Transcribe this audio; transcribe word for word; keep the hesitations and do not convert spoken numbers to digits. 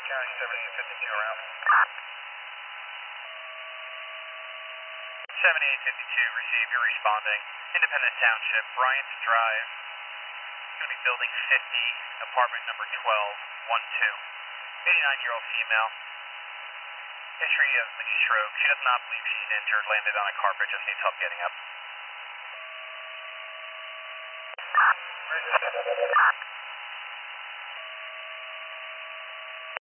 County seventy-eight fifty-two around. seventy-eight fifty-two, receive, you're responding. Independence Township, Bryant Drive. Going to be building fifty, apartment number twelve, one two. eighty-nine-year-old female. History of mini stroke. She does not believe she's injured, landed on a carpet, just needs help getting up.